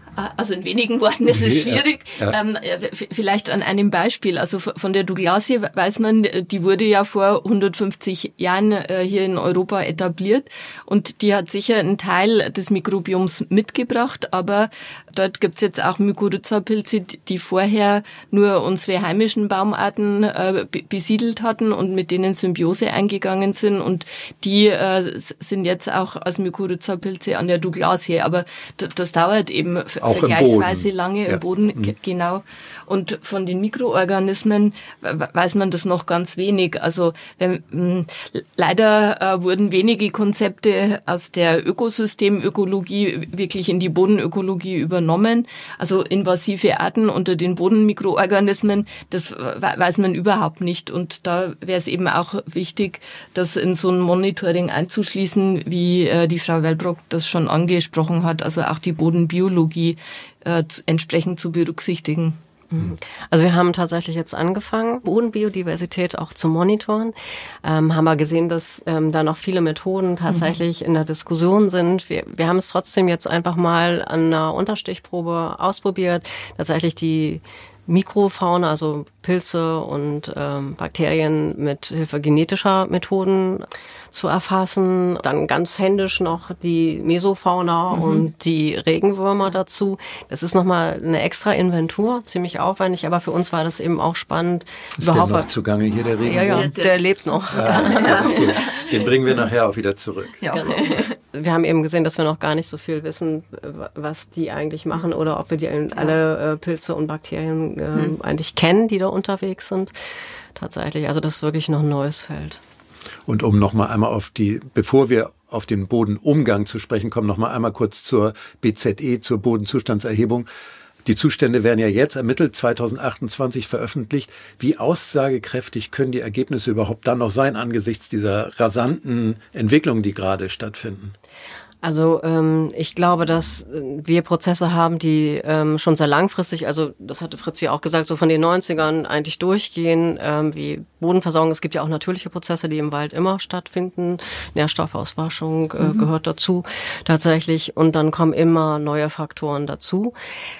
Also in wenigen Worten, das ist schwierig. Ja, ja. Ähm, vielleicht an einem Beispiel. Also von der Douglasie weiß man, die wurde ja vor hundertfünfzig Jahren äh, hier in Europa etabliert und die hat sicher einen Teil des Mikrobioms mitgebracht, aber dort gibt's jetzt auch Mykorrhiza-Pilze, die vorher nur unsere heimischen Baumarten äh, b- besiedelt hatten und mit denen Symbiose eingegangen sind und die äh, sind jetzt auch als Mykorrhiza-Pilze an der Douglasie. Aber d- das dauert eben auch vergleichsweise im lange ja. im Boden, g- genau. Und von den Mikroorganismen weiß man das noch ganz wenig. Also wenn, mh, leider äh, wurden wenige Konzepte aus der Ökosystemökologie wirklich in die Bodenökologie übernommen. Also invasive Arten unter den Bodenmikroorganismen, das weiß man überhaupt nicht. Und da wäre es eben auch wichtig, das in so ein Monitoring einzuschließen, wie äh, die Frau Wellbrock das schon angesprochen hat, also auch die Bodenbiologie äh, entsprechend zu berücksichtigen. Also wir haben tatsächlich jetzt angefangen, Bodenbiodiversität auch zu monitoren, ähm, haben wir gesehen, dass ähm, da noch viele Methoden tatsächlich mhm. in der Diskussion sind. Wir, wir haben es trotzdem jetzt einfach mal an einer Unterstichprobe ausprobiert, tatsächlich die Mikrofauna, also Pilze und ähm, Bakterien mit Hilfe genetischer Methoden zu erfassen. Dann ganz händisch noch die Mesofauna mhm. und die Regenwürmer dazu. Das ist nochmal eine extra Inventur, ziemlich aufwendig, aber für uns war das eben auch spannend. Ist überhaupt der noch zugange hier, der Regenwurm? Ja, ja, der lebt noch. Ah, das ist gut. Den bringen wir nachher auch wieder zurück. Ja. Genau. Wir haben eben gesehen, dass wir noch gar nicht so viel wissen, was die eigentlich machen oder ob wir die alle äh, Pilze und Bakterien äh, hm. eigentlich kennen, die da unterwegs sind. Tatsächlich, also das ist wirklich noch ein neues Feld. Und um noch mal einmal auf die, bevor wir auf den Bodenumgang zu sprechen kommen, noch mal einmal kurz zur B Z E, zur Bodenzustandserhebung. Die Zustände werden ja jetzt ermittelt, zweitausendachtundzwanzig veröffentlicht. Wie aussagekräftig können die Ergebnisse überhaupt dann noch sein angesichts dieser rasanten Entwicklungen, die gerade stattfinden? Also ähm, ich glaube, dass wir Prozesse haben, die ähm, schon sehr langfristig, also das hatte Fritz ja auch gesagt, so von den neunzigern eigentlich durchgehen, ähm, wie Bodenversorgung. Es gibt ja auch natürliche Prozesse, die im Wald immer stattfinden. Nährstoffauswaschung äh, mhm. gehört dazu tatsächlich. Und dann kommen immer neue Faktoren dazu.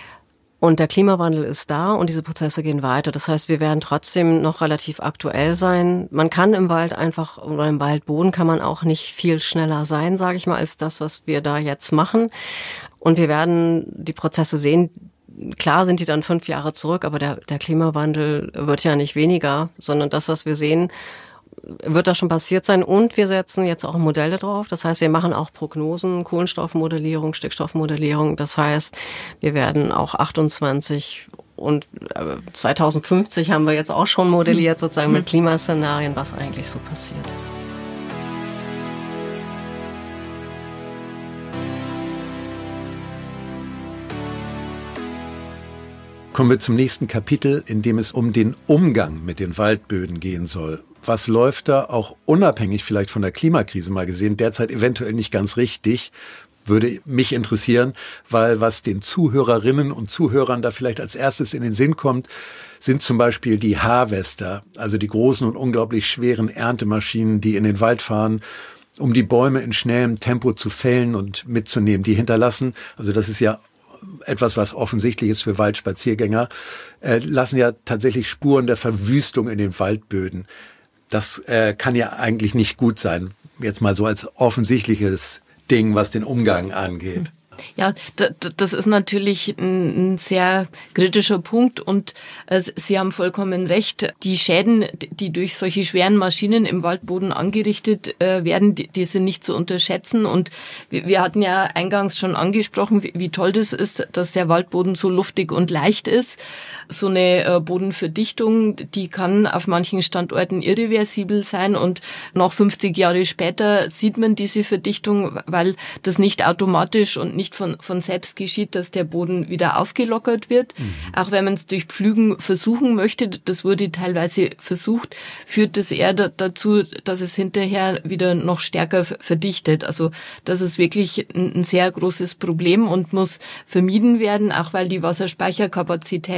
Und der Klimawandel ist da und diese Prozesse gehen weiter. Das heißt, wir werden trotzdem noch relativ aktuell sein. Man kann im Wald einfach, oder im Waldboden kann man auch nicht viel schneller sein, sage ich mal, als das, was wir da jetzt machen. Und wir werden die Prozesse sehen. Klar sind die dann fünf Jahre zurück, aber der, der Klimawandel wird ja nicht weniger, sondern das, was wir sehen, wird da schon passiert sein. Und wir setzen jetzt auch Modelle drauf. Das heißt, wir machen auch Prognosen, Kohlenstoffmodellierung, Stickstoffmodellierung. Das heißt, wir werden auch achtundzwanzig und zweitausendfünfzig haben wir jetzt auch schon modelliert, sozusagen mit Klimaszenarien, was eigentlich so passiert. Kommen wir zum nächsten Kapitel, in dem es um den Umgang mit den Waldböden gehen soll. Was läuft da auch unabhängig vielleicht von der Klimakrise mal gesehen, derzeit eventuell nicht ganz richtig, würde mich interessieren, weil was den Zuhörerinnen und Zuhörern da vielleicht als erstes in den Sinn kommt, sind zum Beispiel die Harvester, also die großen und unglaublich schweren Erntemaschinen, die in den Wald fahren, um die Bäume in schnellem Tempo zu fällen und mitzunehmen. Die hinterlassen, also das ist ja etwas, was offensichtlich ist für Waldspaziergänger, äh, lassen ja tatsächlich Spuren der Verwüstung in den Waldböden. Das äh, kann ja eigentlich nicht gut sein, jetzt mal so als offensichtliches Ding, was den Umgang angeht. Ja, das ist natürlich ein sehr kritischer Punkt und Sie haben vollkommen recht. Die Schäden, die durch solche schweren Maschinen im Waldboden angerichtet werden, die sind nicht zu unterschätzen. Und wir hatten ja eingangs schon angesprochen, wie toll das ist, dass der Waldboden so luftig und leicht ist. So eine Bodenverdichtung, die kann auf manchen Standorten irreversibel sein und noch fünfzig Jahre später sieht man diese Verdichtung, weil das nicht automatisch und nicht Von, von selbst geschieht, dass der Boden wieder aufgelockert wird. Mhm. Auch wenn man es durch Pflügen versuchen möchte, das wurde teilweise versucht, führt das eher da, dazu, dass es hinterher wieder noch stärker verdichtet. Also das ist wirklich ein, ein sehr großes Problem und muss vermieden werden, auch weil die Wasserspeicherkapazität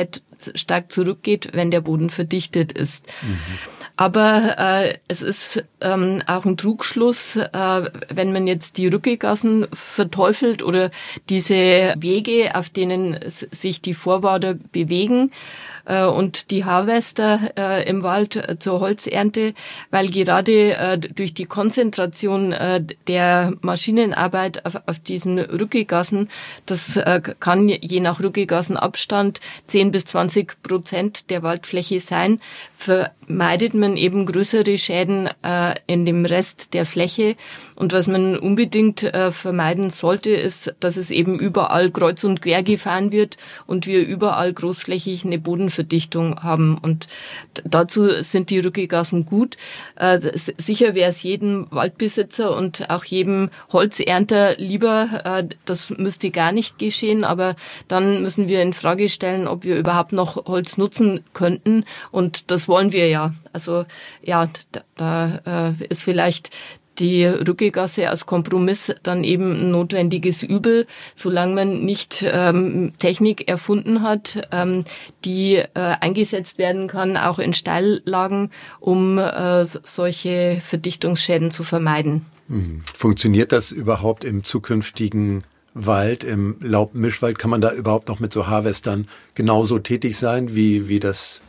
stark zurückgeht, wenn der Boden verdichtet ist. Mhm. Aber äh, es ist ähm, auch ein Trugschluss, äh, wenn man jetzt die Rückegassen verteufelt oder diese Wege, auf denen sich die Vorwader bewegen äh, und die Harvester äh, im Wald äh, zur Holzernte, weil gerade äh, durch die Konzentration äh, der Maschinenarbeit auf, auf diesen Rückegassen, das äh, kann je nach Rückegassenabstand zehn bis zwanzig Prozent der Waldfläche sein, vermeidet man eben größere Schäden äh, in dem Rest der Fläche. Und was man unbedingt äh, vermeiden sollte, ist, dass es eben überall kreuz und quer gefahren wird und wir überall großflächig eine Bodenverdichtung haben. Und dazu sind die Rückegassen gut. Äh, sicher wäre es jedem Waldbesitzer und auch jedem Holzernter lieber, äh, das müsste gar nicht geschehen, aber dann müssen wir in Frage stellen, ob wir überhaupt noch Holz nutzen könnten. Und das wollen wir ja. Also ja, da, da äh, ist vielleicht die Rückegasse als Kompromiss dann eben ein notwendiges Übel, solange man nicht ähm, Technik erfunden hat, ähm, die äh, eingesetzt werden kann, auch in Steillagen, um äh, solche Verdichtungsschäden zu vermeiden. Funktioniert das überhaupt im zukünftigen Wald, im Laubmischwald? Kann man da überhaupt noch mit so Harvestern genauso tätig sein, wie, wie das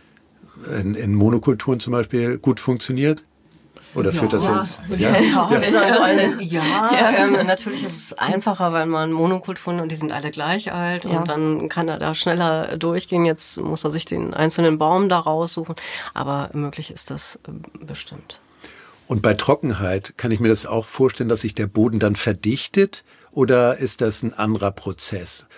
in, in Monokulturen zum Beispiel gut funktioniert? Oder führt das ja. jetzt? Ja, ja. ja. Also, also eine, ja, ja. Ähm, natürlich ist es einfacher, weil man Monokulturen und die sind alle gleich alt ja. und dann kann er da schneller durchgehen. Jetzt muss er sich den einzelnen Baum da raussuchen, aber möglich ist das äh, bestimmt. Und bei Trockenheit kann ich mir das auch vorstellen, dass sich der Boden dann verdichtet, oder ist das ein anderer Prozess?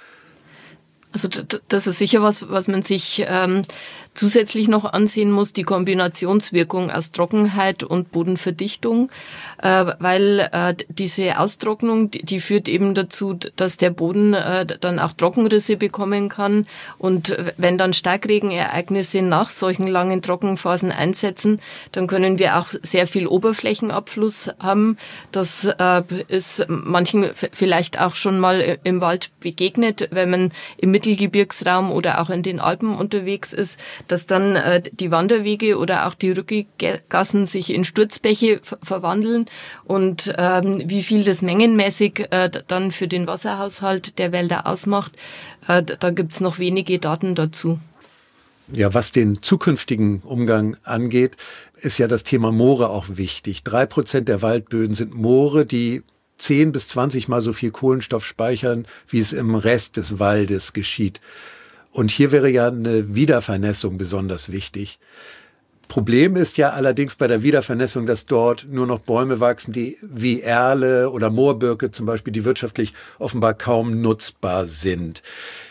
Also das ist sicher was, was man sich ähm, zusätzlich noch ansehen muss, die Kombinationswirkung aus Trockenheit und Bodenverdichtung, äh, weil äh, diese Austrocknung, die, die führt eben dazu, dass der Boden äh, dann auch Trockenrisse bekommen kann, und wenn dann Starkregenereignisse nach solchen langen Trockenphasen einsetzen, dann können wir auch sehr viel Oberflächenabfluss haben. Das äh, ist manchen vielleicht auch schon mal im Wald begegnet, wenn man im Mittelgebirgsraum oder auch in den Alpen unterwegs ist, dass dann äh, die Wanderwege oder auch die Rückegassen sich in Sturzbäche ver- verwandeln und ähm, wie viel das mengenmäßig äh, dann für den Wasserhaushalt der Wälder ausmacht, äh, da gibt's noch wenige Daten dazu. Ja, was den zukünftigen Umgang angeht, ist ja das Thema Moore auch wichtig. Drei Prozent der Waldböden sind Moore, die zehn bis zwanzig Mal so viel Kohlenstoff speichern, wie es im Rest des Waldes geschieht. Und hier wäre ja eine Wiedervernässung besonders wichtig. Problem ist ja allerdings bei der Wiedervernässung, dass dort nur noch Bäume wachsen, die wie Erle oder Moorbirke zum Beispiel, die wirtschaftlich offenbar kaum nutzbar sind.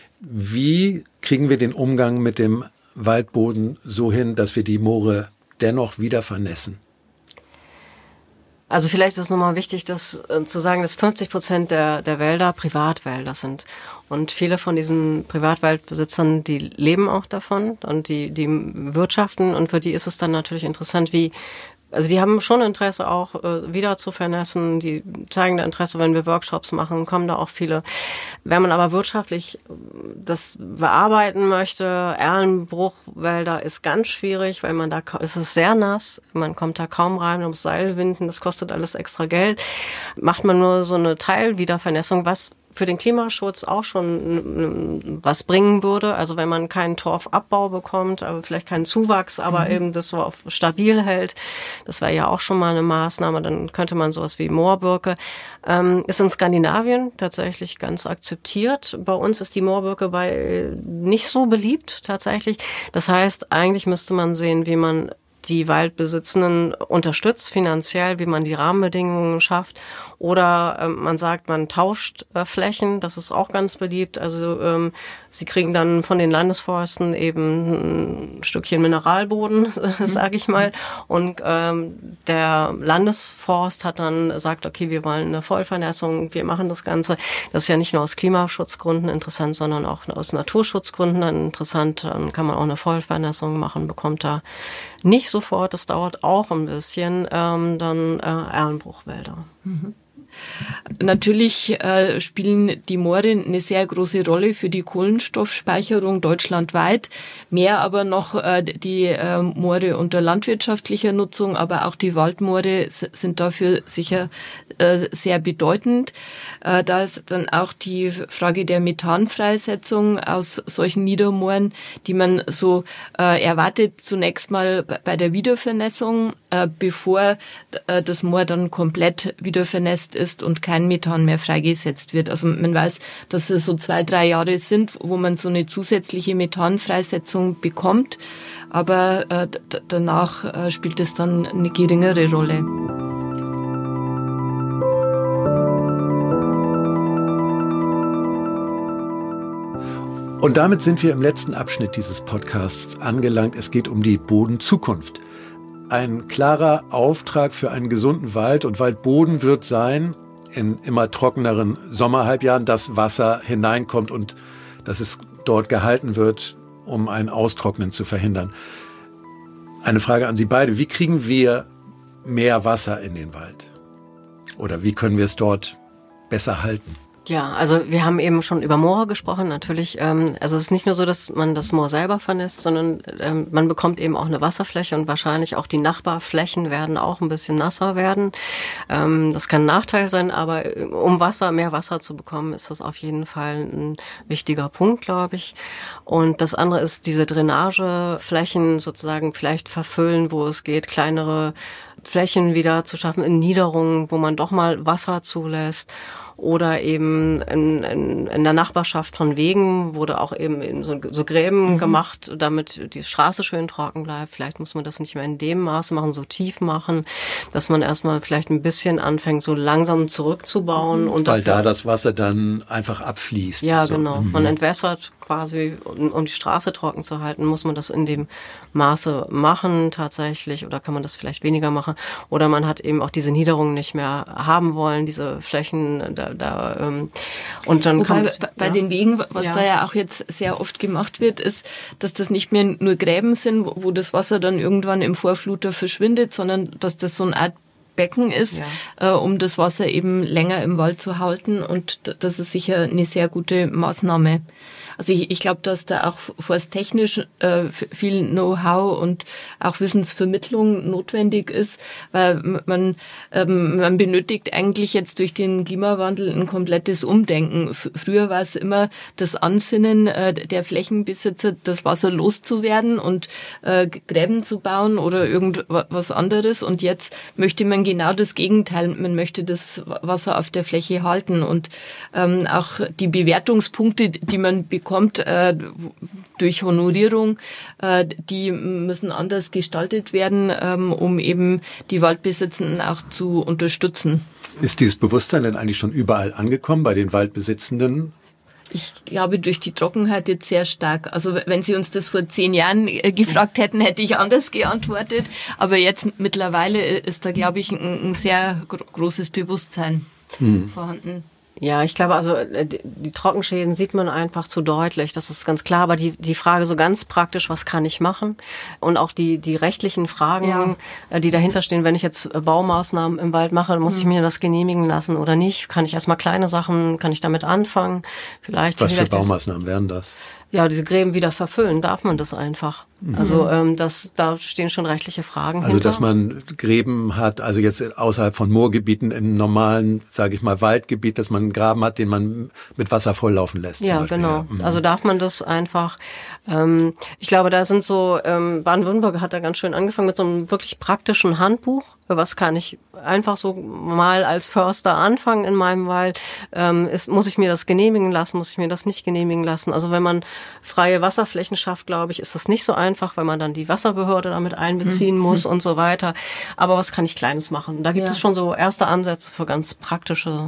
Wie kriegen wir den Umgang mit dem Waldboden so hin, dass wir die Moore dennoch wieder vernässen? Also vielleicht ist es nochmal wichtig, dass, äh, zu sagen, dass fünfzig Prozent der, der Wälder Privatwälder sind. Und viele von diesen Privatwaldbesitzern, die leben auch davon und die, die wirtschaften, und für die ist es dann natürlich interessant, wie, also die haben schon Interesse auch äh, wieder zu vernässen, die zeigen da Interesse, wenn wir Workshops machen, kommen da auch viele. Wenn man aber wirtschaftlich das bearbeiten möchte, Erlenbruchwälder ist ganz schwierig, weil man da, es ist sehr nass, man kommt da kaum rein, man muss Seil winden, das kostet alles extra Geld. Macht man nur so eine Teilwiedervernässung, was für den Klimaschutz auch schon was bringen würde. Also wenn man keinen Torfabbau bekommt, aber vielleicht keinen Zuwachs, aber mhm. eben das so auf stabil hält, das wäre ja auch schon mal eine Maßnahme. Dann könnte man sowas wie Moorbirke. Ähm, ist in Skandinavien tatsächlich ganz akzeptiert. Bei uns ist die Moorbirke bei nicht so beliebt tatsächlich. Das heißt, eigentlich müsste man sehen, wie man die Waldbesitzenden unterstützt finanziell, wie man die Rahmenbedingungen schafft. Oder ähm, man sagt, man tauscht äh, Flächen, das ist auch ganz beliebt. Also ähm, sie kriegen dann von den Landesforsten eben ein Stückchen Mineralboden, mhm. sage ich mal. Und ähm, der Landesforst hat dann sagt, okay, wir wollen eine Vollvernässung, wir machen das Ganze. Das ist ja nicht nur aus Klimaschutzgründen interessant, sondern auch aus Naturschutzgründen dann interessant. Dann kann man auch eine Vollvernässung machen, bekommt da nicht sofort, das dauert auch ein bisschen, ähm, dann äh, Erlenbruchwälder. Mhm. Natürlich äh, spielen die Moore eine sehr große Rolle für die Kohlenstoffspeicherung deutschlandweit, mehr aber noch äh, die äh, Moore unter landwirtschaftlicher Nutzung, aber auch die Waldmoore s- sind dafür sicher äh, sehr bedeutend. Äh, da ist dann auch die Frage der Methanfreisetzung aus solchen Niedermooren, die man so äh, erwartet, zunächst mal bei der Wiedervernässung, äh, bevor äh, das Moor dann komplett wieder vernässt ist und kein Methan mehr freigesetzt wird. Also man weiß, dass es so zwei, drei Jahre sind, wo man so eine zusätzliche Methanfreisetzung bekommt, aber äh, d- danach äh, spielt es dann eine geringere Rolle. Und damit sind wir im letzten Abschnitt dieses Podcasts angelangt. Es geht um die Bodenzukunft. Ein klarer Auftrag für einen gesunden Wald und Waldboden wird sein, in immer trockeneren Sommerhalbjahren, dass Wasser hineinkommt und dass es dort gehalten wird, um ein Austrocknen zu verhindern. Eine Frage an Sie beide. Wie kriegen wir mehr Wasser in den Wald? Oder wie können wir es dort besser halten? Ja, also wir haben eben schon über Moore gesprochen, natürlich. Ähm, also es ist nicht nur so, dass man das Moor selber vernässt, sondern ähm, man bekommt eben auch eine Wasserfläche und wahrscheinlich auch die Nachbarflächen werden auch ein bisschen nasser werden. Ähm, das kann ein Nachteil sein, aber um Wasser, mehr Wasser zu bekommen, ist das auf jeden Fall ein wichtiger Punkt, glaube ich. Und das andere ist diese Drainageflächen sozusagen vielleicht verfüllen, wo es geht, kleinere Flächen wieder zu schaffen in Niederungen, wo man doch mal Wasser zulässt. Oder eben in, in, in der Nachbarschaft von Wegen wurde auch eben in so, so Gräben mhm. gemacht, damit die Straße schön trocken bleibt. Vielleicht muss man das nicht mehr in dem Maße machen, so tief machen, dass man erstmal vielleicht ein bisschen anfängt, so langsam zurückzubauen. Mhm. Und Weil dafür, da das Wasser dann einfach abfließt. Ja, so. genau. Mhm. Man entwässert quasi, um, um die Straße trocken zu halten, muss man das in dem Maße machen tatsächlich, oder kann man das vielleicht weniger machen. Oder man hat eben auch diese Niederungen nicht mehr haben wollen, diese Flächen da, da ähm, und dann Wobei, kommt bei, bei ja. den Wegen, was ja. da ja auch jetzt sehr oft gemacht wird, ist, dass das nicht mehr nur Gräben sind, wo, wo das Wasser dann irgendwann im Vorfluter verschwindet, sondern dass das so eine Art Becken ist, ja. äh, um das Wasser eben länger im Wald zu halten, und das ist sicher eine sehr gute Maßnahme. Also ich, ich glaube, dass da auch forsttechnisch äh, viel Know-how und auch Wissensvermittlung notwendig ist, weil man, ähm, man benötigt eigentlich jetzt durch den Klimawandel ein komplettes Umdenken. F- früher war es immer das Ansinnen äh, der Flächenbesitzer, das Wasser loszuwerden und äh, Gräben zu bauen oder irgendwas anderes, und jetzt möchte man genau das Gegenteil. Man möchte das Wasser auf der Fläche halten, und ähm, auch die Bewertungspunkte, die man bekommt, kommt äh, durch Honorierung, äh, die müssen anders gestaltet werden, ähm, um eben die Waldbesitzenden auch zu unterstützen. Ist dieses Bewusstsein denn eigentlich schon überall angekommen bei den Waldbesitzenden? Ich glaube, durch die Trockenheit jetzt sehr stark. Also wenn Sie uns das vor zehn Jahren äh, gefragt hätten, hätte ich anders geantwortet. Aber jetzt mittlerweile ist da, glaube ich, ein, ein sehr gro- großes Bewusstsein hm. vorhanden. Ja, ich glaube, also die, die Trockenschäden sieht man einfach zu deutlich, das ist ganz klar. Aber die die Frage so ganz praktisch, was kann ich machen? Und auch die die rechtlichen Fragen, ja. die dahinter stehen, wenn ich jetzt Baumaßnahmen im Wald mache, muss mhm. ich mir das genehmigen lassen oder nicht? Kann ich erstmal kleine Sachen, kann ich damit anfangen? Vielleicht. Was vielleicht für Baumaßnahmen wären das? Ja, diese Gräben wieder verfüllen, darf man das einfach. Mhm. Also ähm, das, da stehen schon rechtliche Fragen Also hinter. dass man Gräben hat, also jetzt außerhalb von Moorgebieten im normalen, sage ich mal, Waldgebiet, dass man einen Graben hat, den man mit Wasser volllaufen lässt. Ja, genau. Mhm. Also darf man das einfach. Ähm, ich glaube, da sind so, ähm, Baden-Württemberg hat da ganz schön angefangen mit so einem wirklich praktischen Handbuch. Was kann ich einfach so mal als Förster anfangen in meinem Wald? Ähm, ist, muss ich mir das genehmigen lassen? Muss ich mir das nicht genehmigen lassen? Also wenn man freie Wasserflächen schafft, glaube ich, ist das nicht so einfach, weil man dann die Wasserbehörde damit einbeziehen mhm. muss und so weiter. Aber was kann ich Kleines machen? Da gibt ja. es schon so erste Ansätze für ganz praktische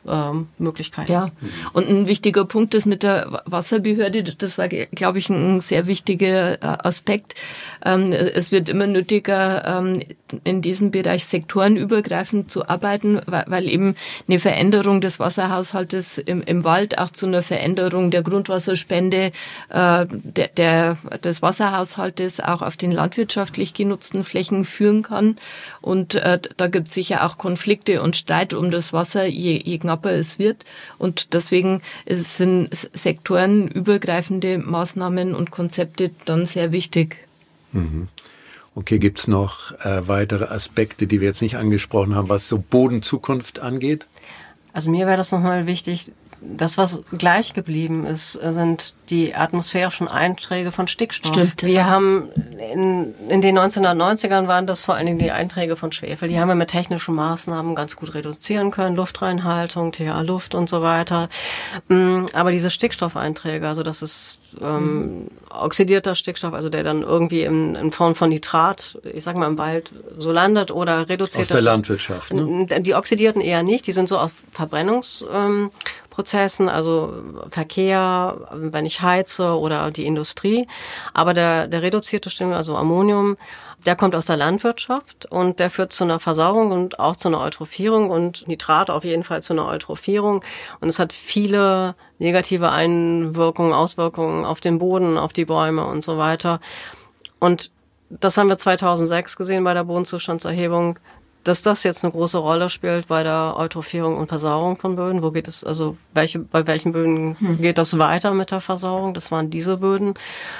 Nutzungsmöglichkeiten. Ja, und ein wichtiger Punkt ist mit der Wasserbehörde, das war, glaube ich, ein sehr wichtiger Aspekt. Es wird immer nötiger, in diesem Bereich sektorenübergreifend zu arbeiten, weil eben eine Veränderung des Wasserhaushaltes im, im Wald auch zu einer Veränderung der Grundwasserspende der, der, des Wasserhaushaltes auch auf den landwirtschaftlich genutzten Flächen führen kann. Und äh, da gibt es sicher auch Konflikte und Streit um das Wasser, je, je knapper es wird. Und deswegen ist, sind sektorenübergreifende Maßnahmen und Konzepte dann sehr wichtig. Mhm. Okay, gibt es noch äh, weitere Aspekte, die wir jetzt nicht angesprochen haben, was so Bodenzukunft angeht? Also mir wäre das nochmal wichtig, das, was gleich geblieben ist, sind die atmosphärischen Einträge von Stickstoff. Stimmt. Wir haben in, in den neunzehnhundertneunzigern waren das vor allen Dingen die Einträge von Schwefel. Die haben wir mit technischen Maßnahmen ganz gut reduzieren können. Luftreinhaltung, T H Luft und so weiter. Aber diese Stickstoffeinträge, also das ist ähm, mhm. oxidierter Stickstoff, also der dann irgendwie in, in Form von Nitrat, ich sag mal im Wald, so landet oder reduziert. Aus der Landwirtschaft, ne? Die oxidierten eher nicht, die sind so aus Verbrennungs ähm, Prozessen, also Verkehr, wenn ich heize oder die Industrie. Aber der, der reduzierte Stickstoff, also Ammonium, der kommt aus der Landwirtschaft und der führt zu einer Versauerung und auch zu einer Eutrophierung und Nitrat auf jeden Fall zu einer Eutrophierung. Und es hat viele negative Einwirkungen, Auswirkungen auf den Boden, auf die Bäume und so weiter. Und das haben wir zweitausendsechs gesehen bei der Bodenzustandserhebung, dass das jetzt eine große Rolle spielt bei der Eutrophierung und Versauerung von Böden. Wo geht es, also welche, bei welchen Böden hm. geht das weiter mit der Versauerung? Das waren diese Böden.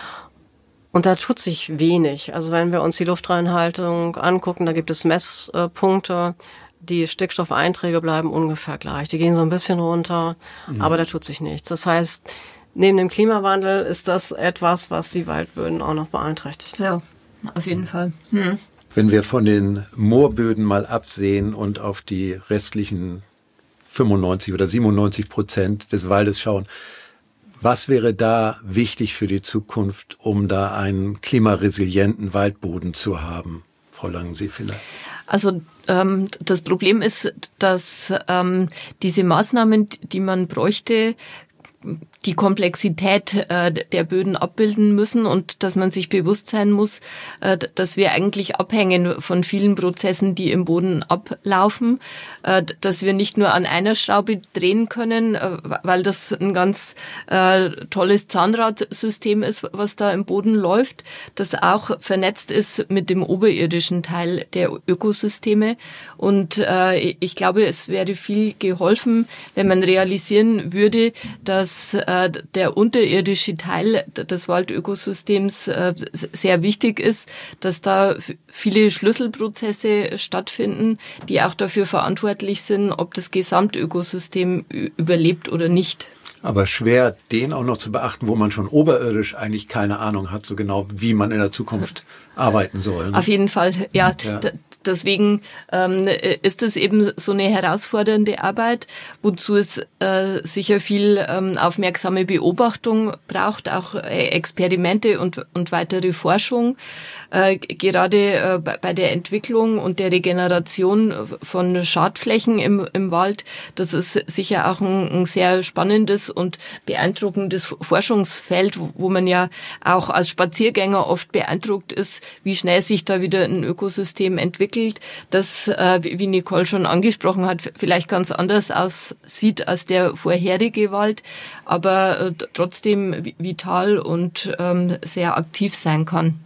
Und da tut sich wenig. Also wenn wir uns die Luftreinhaltung angucken, da gibt es Messpunkte. Die Stickstoffeinträge bleiben ungefähr gleich. Die gehen so ein bisschen runter, mhm. aber da tut sich nichts. Das heißt, neben dem Klimawandel ist das etwas, was die Waldböden auch noch beeinträchtigt. Ja, auf jeden Fall. Hm. Wenn wir von den Moorböden mal absehen und auf die restlichen fünfundneunzig oder siebenundneunzig Prozent des Waldes schauen, was wäre da wichtig für die Zukunft, um da einen klimaresilienten Waldboden zu haben? Frau Langensee vielleicht. Also ähm, das Problem ist, dass ähm, diese Maßnahmen, die man bräuchte, die Komplexität äh, der Böden abbilden müssen und dass man sich bewusst sein muss, äh, dass wir eigentlich abhängen von vielen Prozessen, die im Boden ablaufen, äh, dass wir nicht nur an einer Schraube drehen können, äh, weil das ein ganz äh, tolles Zahnradsystem ist, was da im Boden läuft, das auch vernetzt ist mit dem oberirdischen Teil der Ökosysteme. Und äh, ich glaube, es wäre viel geholfen, wenn man realisieren würde, dass äh, der unterirdische Teil des Waldökosystems äh, sehr wichtig ist, dass da viele Schlüsselprozesse stattfinden, die auch dafür verantwortlich sind, ob das Gesamtökosystem überlebt oder nicht. Aber schwer, den auch noch zu beachten, wo man schon oberirdisch eigentlich keine Ahnung hat, so genau, wie man in der Zukunft arbeiten soll. Ne? Auf jeden Fall, ja. ja. D- deswegen ähm, ist es eben so eine herausfordernde Arbeit, wozu es äh, sicher viel ähm, aufmerksame Beobachtung braucht, auch äh, Experimente und, und weitere Forschung. Äh, gerade äh, bei der Entwicklung und der Regeneration von Schadflächen im, im Wald, das ist sicher auch ein, ein sehr spannendes und beeindruckendes Forschungsfeld, wo, wo man ja auch als Spaziergänger oft beeindruckt ist, wie schnell sich da wieder ein Ökosystem entwickelt, das, äh, wie Nicole schon angesprochen hat, vielleicht ganz anders aussieht als der vorherige Wald, aber äh, trotzdem vital und ähm, sehr aktiv sein kann.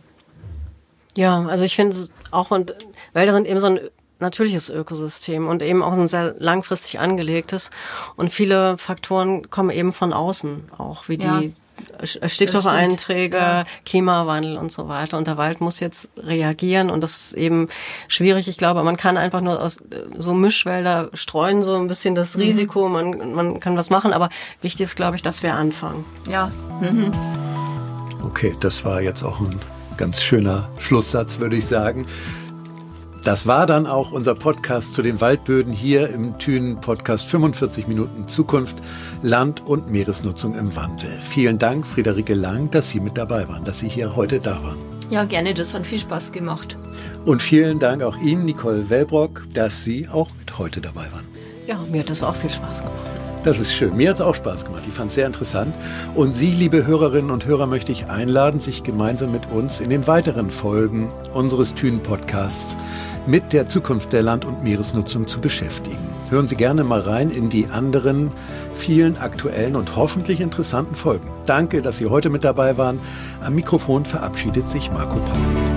Ja, also ich finde es auch, und Wälder sind eben so ein natürliches Ökosystem und eben auch ein sehr langfristig angelegtes, und viele Faktoren kommen eben von außen, auch wie ja. die Stickstoffeinträge, ja. Klimawandel und so weiter. Und der Wald muss jetzt reagieren, und das ist eben schwierig. Ich glaube, man kann einfach nur aus so Mischwälder streuen, so ein bisschen das mhm. Risiko. Man, man kann was machen, aber wichtig ist, glaube ich, dass wir anfangen. Ja. Mhm. Okay, das war jetzt auch ein ganz schöner Schlusssatz, würde ich sagen. Das war dann auch unser Podcast zu den Waldböden hier im Thünen-Podcast fünfundvierzig Minuten Zukunft, Land- und Meeresnutzung im Wandel. Vielen Dank, Friederike Lang, dass Sie mit dabei waren, dass Sie hier heute da waren. Ja, gerne, das hat viel Spaß gemacht. Und vielen Dank auch Ihnen, Nicole Wellbrock, dass Sie auch mit heute dabei waren. Ja, mir hat das auch viel Spaß gemacht. Das ist schön. Mir hat es auch Spaß gemacht. Ich fand es sehr interessant. Und Sie, liebe Hörerinnen und Hörer, möchte ich einladen, sich gemeinsam mit uns in den weiteren Folgen unseres Thünen-Podcasts mit der Zukunft der Land- und Meeresnutzung zu beschäftigen. Hören Sie gerne mal rein in die anderen vielen aktuellen und hoffentlich interessanten Folgen. Danke, dass Sie heute mit dabei waren. Am Mikrofon verabschiedet sich Marco Paul.